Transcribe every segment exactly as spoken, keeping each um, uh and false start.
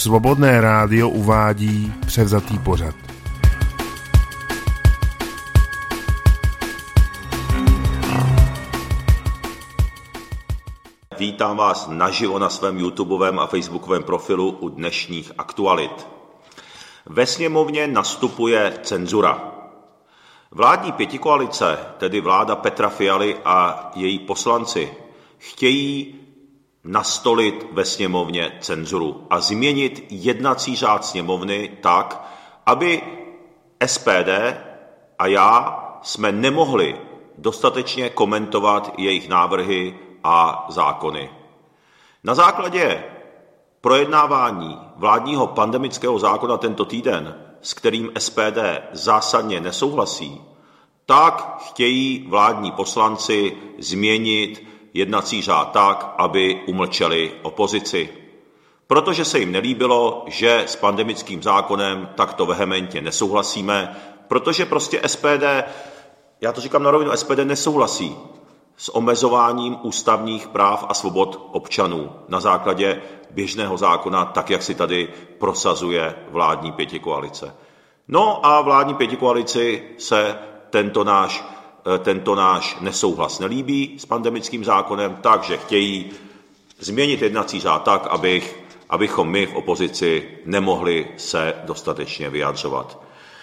Svobodné rádio uvádí převzatý pořad. Vítám vás naživo na svém YouTubeovém a Facebookovém profilu u dnešních aktualit. Ve sněmovně nastupuje cenzura. Vládní pětikoalice, tedy vláda Petra Fialy a její poslanci, chtějí nastolit ve sněmovně cenzuru a změnit jednací řád sněmovny tak, aby S P D a já jsme nemohli dostatečně komentovat jejich návrhy a zákony. Na základě projednávání vládního pandemického zákona tento týden, s kterým S P D zásadně nesouhlasí, tak chtějí vládní poslanci změnit jednací řád tak, aby umlčeli opozici. Protože se jim nelíbilo, že s pandemickým zákonem takto vehementně nesouhlasíme, protože prostě S P D, já to říkám na rovinu, S P D nesouhlasí s omezováním ústavních práv a svobod občanů na základě běžného zákona, tak jak si tady prosazuje vládní pětikoalice. No a vládní pětikoalici se tento náš, tento náš nesouhlas nelíbí s pandemickým zákonem, takže chtějí změnit jednací řád tak, abych, abychom my v opozici nemohli se dostatečně vyjadřovat.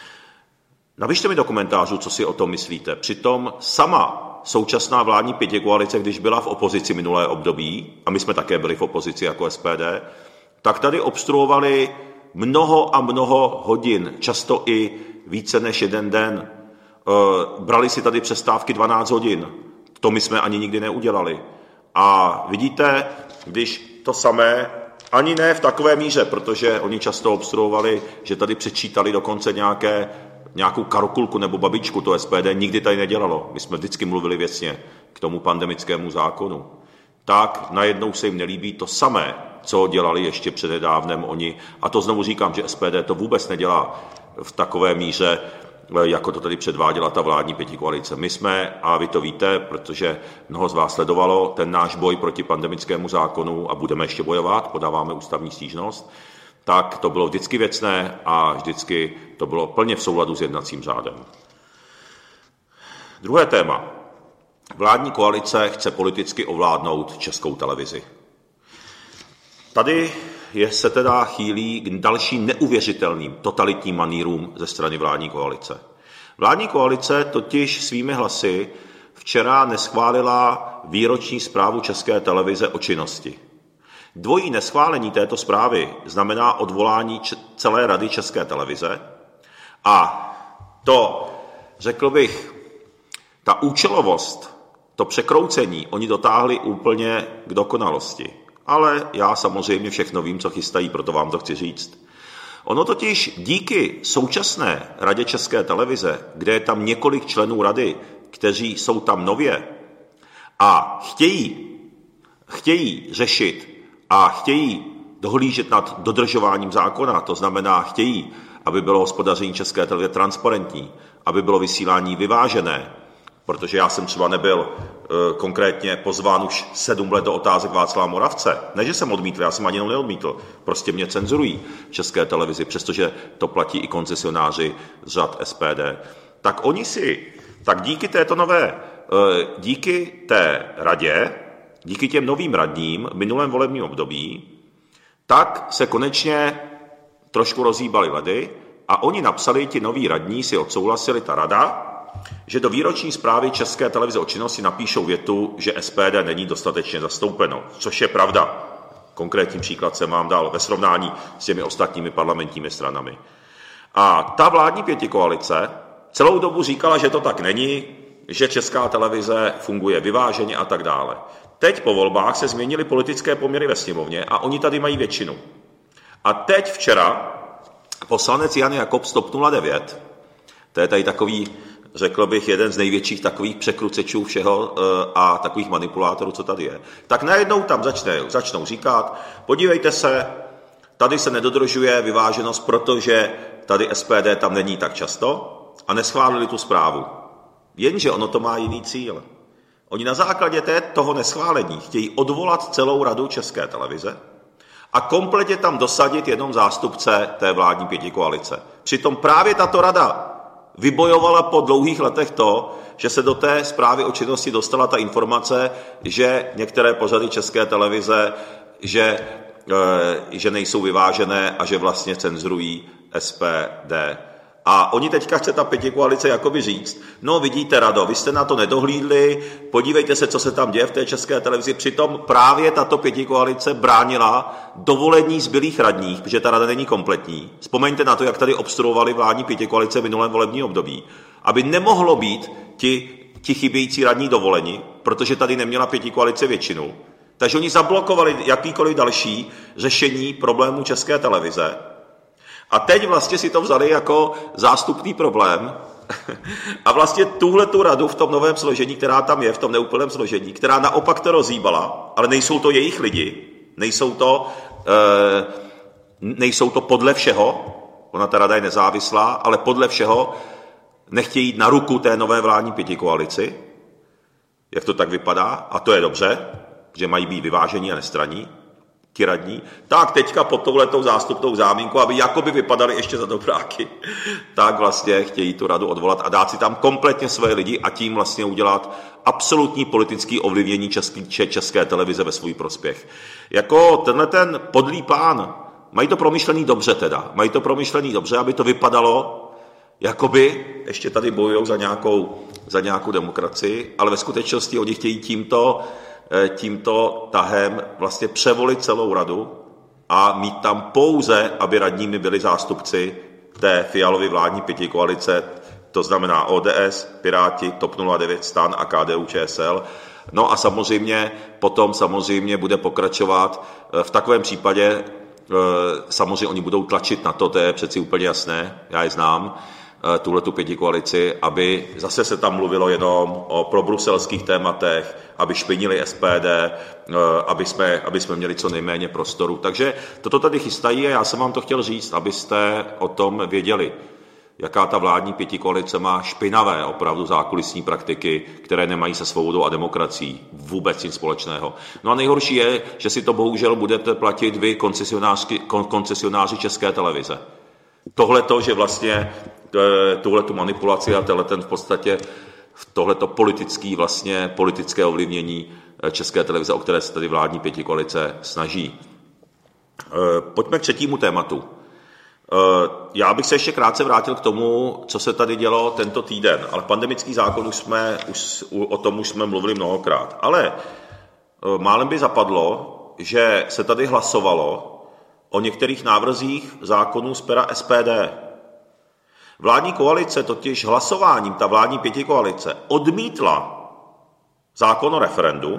Napište mi do komentářů, co si o tom myslíte. Přitom sama současná vládní pětikoalice, když byla v opozici minulé období, a my jsme také byli v opozici jako S P D, tak tady obstruovali mnoho a mnoho hodin, často i více než jeden den. Brali si tady přestávky dvanáct hodin. To my jsme ani nikdy neudělali. A vidíte, když to samé, ani ne v takové míře, protože oni často obstruovali, že tady přečítali dokonce nějaké nějakou karokulku nebo babičku, to S P D nikdy tady nedělalo. My jsme vždycky mluvili věcně k tomu pandemickému zákonu. Tak najednou se jim nelíbí to samé, co dělali ještě přednedávnem oni. A to znovu říkám, že S P D to vůbec nedělá v takové míře, jako to tady předváděla ta vládní pětikoalice. My jsme, a vy to víte, protože mnoho z vás sledovalo ten náš boj proti pandemickému zákonu a budeme ještě bojovat, podáváme ústavní stížnost, tak to bylo vždycky věcné a vždycky to bylo plně v souladu s jednacím řádem. Druhé téma. Vládní koalice chce politicky ovládnout Českou televizi. Tady je se teda chýlí k dalším neuvěřitelným totalitním manýrům ze strany vládní koalice. Vládní koalice totiž svými hlasy včera neschválila výroční zprávu České televize o činnosti. Dvojí neschválení této zprávy znamená odvolání celé Rady České televize a to, řekl bych, ta účelovost, to překroucení, oni dotáhli úplně k dokonalosti. Ale já samozřejmě všechno vím, co chystají, proto vám to chci říct. Ono totiž díky současné Radě České televize, kde je tam několik členů rady, kteří jsou tam nově a chtějí, chtějí řešit a chtějí dohlížet nad dodržováním zákona, to znamená chtějí, aby bylo hospodaření České televize transparentní, aby bylo vysílání vyvážené, protože já jsem třeba nebyl e, konkrétně pozván už sedm let do Otázek Václava Moravce. Ne, že jsem odmítl, já jsem ani jenom neodmítl. Prostě mě cenzurují České televizi, přestože to platí i koncesionáři z řad S P D. Tak oni si, tak díky této nové, e, díky té radě, díky těm novým radním v minulém volebním období, tak se konečně trošku rozhýbaly ledy a oni napsali, ti noví radní si odsouhlasili, ta rada, že do výroční zprávy České televize o činnosti napíšou větu, že S P D není dostatečně zastoupeno, což je pravda. Konkrétní příklad jsem vám dal ve srovnání s těmi ostatními parlamentními stranami. A ta vládní pětikoalice celou dobu říkala, že to tak není, že Česká televize funguje vyváženě a tak dále. Teď po volbách se změnily politické poměry ve sněmovně a oni tady mají většinu. A teď včera poslanec Jan Jakob z TOP nula devět, to je tady takový, řekl bych, jeden z největších takových překrucečů všeho a takových manipulátorů, co tady je, tak najednou tam začne, začnou říkat, podívejte se, tady se nedodržuje vyváženost, protože tady S P D tam není tak často a neschválili tu zprávu. Jenže ono to má jiný cíl. Oni na základě té, toho neschválení chtějí odvolat celou radu České televize a kompletně tam dosadit jenom zástupce té vládní pětikoalice. Přitom právě tato rada vybojovala po dlouhých letech to, že se do té zprávy o činnosti dostala ta informace, že některé pořady České televize, že, e, že nejsou vyvážené a že vlastně cenzurují S P D. A oni teďka chce ta pětikoalice jakoby říct, no vidíte, Rado, vy jste na to nedohlídli, podívejte se, co se tam děje v té České televizi. Přitom právě tato pětikoalice bránila dovolení zbylých radních, protože ta rada není kompletní. Vzpomeňte na to, jak tady obstruovali vládní pětikoalice v minulém volebním období, aby nemohlo být ti, ti chybějící radní dovoleni, protože tady neměla pětikoalice většinu. Takže oni zablokovali jakýkoliv další řešení problémů České televize. A teď vlastně si to vzali jako zástupný problém a vlastně tuhle tu radu v tom novém složení, která tam je, v tom neúplném složení, která naopak to rozhýbala, ale nejsou to jejich lidi, nejsou to, e, nejsou to podle všeho, ona ta rada je nezávislá, ale podle všeho nechtějí jít na ruku té nové vládní pětikoalici, jak to tak vypadá, a to je dobře, že mají být vyvážení a nestranní, ti radní, tak teďka pod touhletou zástupnou zámínku, aby jakoby vypadali ještě za dobráky, tak vlastně chtějí tu radu odvolat a dát si tam kompletně své lidi a tím vlastně udělat absolutní politický ovlivnění český, České televize ve svůj prospěch. Jako tenhle ten podlý pán, mají to promyšlený dobře teda, mají to promyšlený dobře, aby to vypadalo, jakoby ještě tady bojují za nějakou, za nějakou demokracii, ale ve skutečnosti oni chtějí tímto tímto tahem vlastně převolit celou radu a mít tam pouze, aby radními byli zástupci té Fialovy vládní pětikoalice, to znamená O D S, Piráti, T O P nula devět, STAN a K D U Č S L. No a samozřejmě potom samozřejmě bude pokračovat v takovém případě, samozřejmě oni budou tlačit na to, to je přeci úplně jasné, já je znám, tuhletu pětikoalici, aby zase se tam mluvilo jenom o probruselských tématech, aby špinili S P D, aby jsme, aby jsme měli co nejméně prostoru. Takže toto tady chystají a já jsem vám to chtěl říct, abyste o tom věděli, jaká ta vládní pětikoalice má špinavé opravdu zákulisní praktiky, které nemají se svobodou a demokracií vůbec nic společného. No a nejhorší je, že si to bohužel budete platit vy, koncesionáři České televize. Tohle to, že vlastně tuhletu manipulaci a tenhle ten v podstatě tohleto politický vlastně politické ovlivnění České televize, o které se tady vládní pětikoalice snaží. Pojďme k třetímu tématu. Já bych se ještě krátce vrátil k tomu, co se tady dělo tento týden, ale pandemický zákon už jsme, už, o tom už jsme mluvili mnohokrát. Ale málem by zapadlo, že se tady hlasovalo o některých návrzích zákonů z pera S P D. Vládní koalice totiž hlasováním, ta vládní pětikoalice, odmítla zákon o referendu,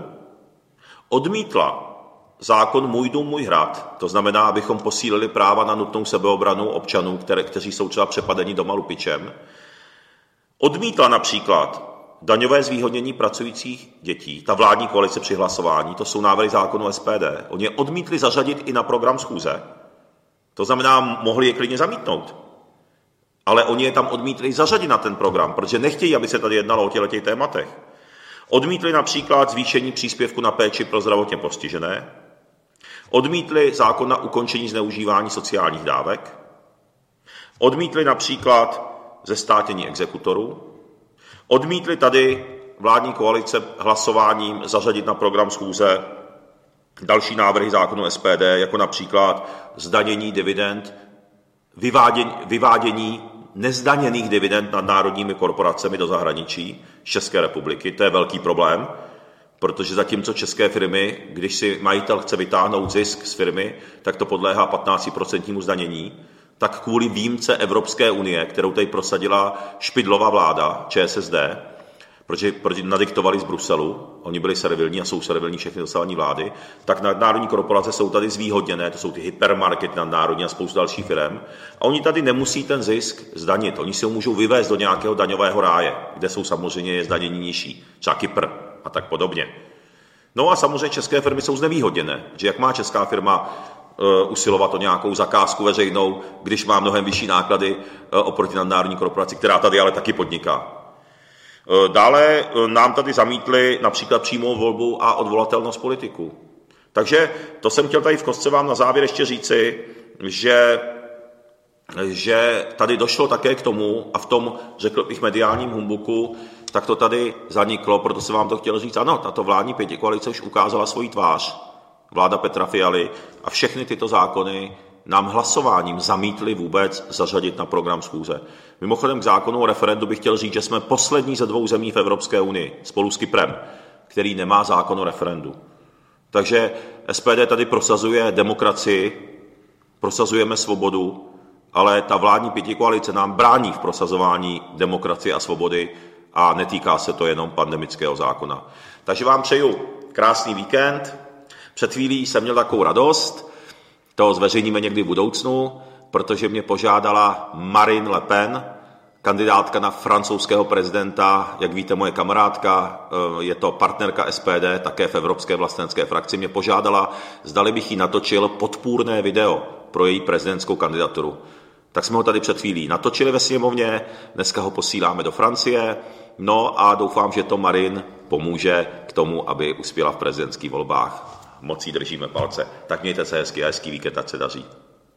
odmítla zákon Můj dům, můj hrad, to znamená, abychom posílili práva na nutnou sebeobranu občanů, které, kteří jsou třeba přepadeni doma lupičem, odmítla například daňové zvýhodnění pracujících dětí, ta vládní koalice při hlasování, to jsou návrhy zákonu S P D, oni je odmítli zařadit i na program schůze, to znamená, mohli je klidně zamítnout. Ale oni je tam odmítli zařadit na ten program, protože nechtějí, aby se tady jednalo o těchto tématech. Odmítli například zvýšení příspěvku na péči pro zdravotně postižené, odmítli zákon na ukončení zneužívání sociálních dávek, odmítli například zestátnění exekutorů, odmítli tady vládní koalice hlasováním zařadit na program schůze další návrhy zákonu S P D, jako například zdanění dividend, vyvádění, vyvádění nezdaněných dividend nad národními korporacemi do zahraničí z České republiky. To je velký problém, protože zatímco české firmy, když si majitel chce vytáhnout zisk z firmy, tak to podléhá patnáctiprocentnímu zdanění, tak kvůli výjimce Evropské unie, kterou tady prosadila Špidlova vláda, Č S S D, protože, protože nadiktovali z Bruselu, oni byli servilní a jsou servilní všechny dosavadní vlády, tak nadnárodní korporace jsou tady zvýhodněné, to jsou ty hypermarkety nadnárodní a spoustu dalších firm, a oni tady nemusí ten zisk zdanit, oni si ho můžou vyvést do nějakého daňového ráje, kde jsou samozřejmě zdanění nižší, třeba Kypr a tak podobně. No a samozřejmě české firmy jsou znevýhodněné, že jak má česká firma uh, usilovat o nějakou zakázku veřejnou, když má mnohem vyšší náklady uh, oproti nadnárodní korporaci, která tady ale taky podniká. Dále nám tady zamítli například přímou volbu a odvolatelnost politiků. Takže to jsem chtěl tady v kostce vám na závěr ještě říci, že, že tady došlo také k tomu, a v tom, řekl bych, mediálním humbuku, tak to tady zaniklo, proto jsem vám to chtěl říct. Ano, tato vládní pětikoalice už ukázala svoji tvář, vláda Petra Fialy, a všechny tyto zákony nám hlasováním zamítli vůbec zařadit na program schůze. Mimochodem k zákonu o referendu bych chtěl říct, že jsme poslední ze dvou zemí v Evropské unii, spolu s Kyprem, který nemá zákon o referendu. Takže S P D tady prosazuje demokracii, prosazujeme svobodu, ale ta vládní pětikoalice nám brání v prosazování demokracie a svobody a netýká se to jenom pandemického zákona. Takže vám přeju krásný víkend. Před chvílí jsem měl takovou radost, to zveřejníme někdy v budoucnu, protože mě požádala Marine Le Pen, kandidátka na francouzského prezidenta, jak víte, moje kamarádka, je to partnerka S P D, také v Evropské vlastenecké frakci, mě požádala, zdali bych jí natočil podpůrné video pro její prezidentskou kandidaturu. Tak jsme ho tady před chvílí natočili ve sněmovně, dneska ho posíláme do Francie, no a doufám, že to Marine pomůže k tomu, aby uspěla v prezidentských volbách. Moc jí držíme palce. Tak mějte se hezky a hezký víkend, ať se daří.